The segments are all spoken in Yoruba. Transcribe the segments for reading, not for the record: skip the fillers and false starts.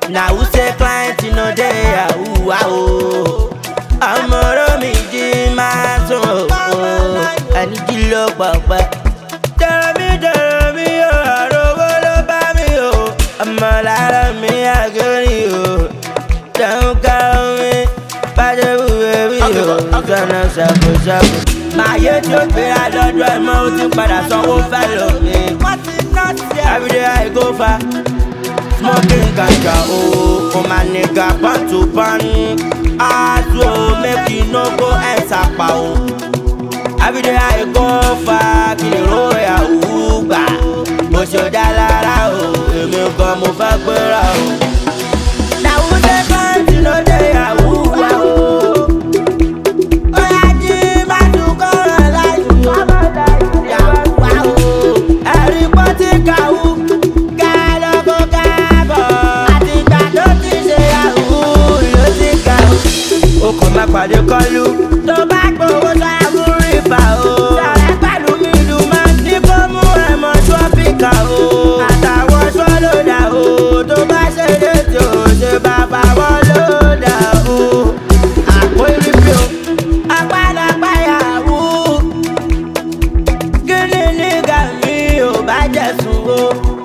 Now who say client no dey yahoo wow. Amọ̀rọ̀ mi jí máa tún o. Ẹni jí ló pọ̀pẹ́. Jẹ̀rọ mi o, àròwó ló bá mi o. Ọmọ lára mi àgẹ́rì o. Jẹun ká omi, bàjẹ́ wúwe wí o. Sọ́nà ṣàkóṣàkó. Màyé tí ó gbéra lọ́dọ̀ ẹ̀ mọ́ ó ti padà sanwó fẹ́ lómi. Everyday I go far. Smoking ganja, oh my nigga, pan to pan. So make you no go enter power. Every day I go far, kill the royal Uba. But you dalara, oh, you may come over better. Now who the fans, you know they are Uba, oh. Oh, yeah, Jim, I do go like you. Yeah, wow. Everybody go. Má pàdé kọlu tó bá gbowó sọ àbúrò ìfà o. Sọ̀rọ̀ pẹ̀lú mi lù máa ní kó mú ẹ̀mọ́ ṣọ́pìkà o. Àtàwọn ṣọ́lódà o tó bá ṣe létí o ṣe bàbá wọn lódà o. Àpò ìrìbí o apádàpá yàwó. Kí ni nígà mi ò bá jẹ̀ sùn o.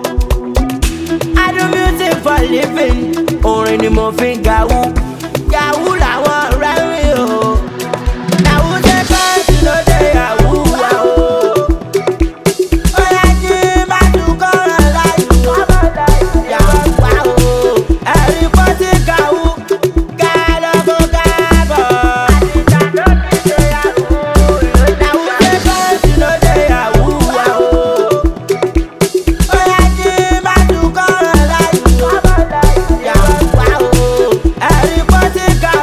I do music for living. Orin ni mo fi ń gawú. Yahoo làwọn ọ̀rẹ́ mi o. Now who say fans no dey yahoo wow. Ó yá jí má dùkọ́ rẹ̀ láyé. Yahoo wow. Ẹ̀rí bó ti kàwú. Kálọ́bù kábọ̀. Àtìgbà ló ti ṣe yahoo. Now who say fans no dey yahoo wow. Ó yá jí má dùkọ́ rẹ̀ láyé. Yahoo wow. Ẹ̀rí bó ti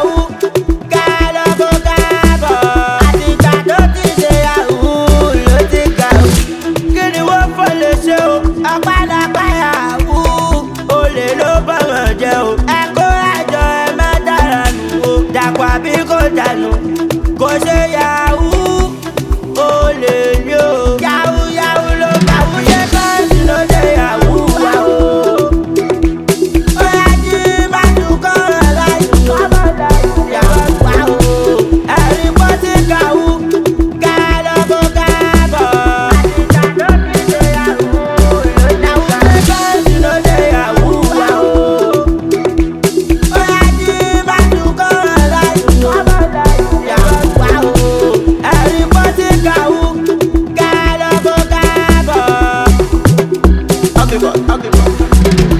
àbí kò dànù kò ṣe yahoo ó lè ní o. Yahoo yahoo ló bá wú ṣe fẹ́ǹsì ló ṣe yahoo wáwó. Ó yá jí má dùkọ́ rẹ̀ láyé. Yahoo wáwó. Ẹ̀rí bó ti kàwú. Kálọ́bù kábọ̀. Àtìgbà ló ti ṣe yahoo. Now who say fẹ́ǹsì ló ṣe yahoo wáwó. Ó yá jí má dùkọ́ rẹ̀ láyé. Okay,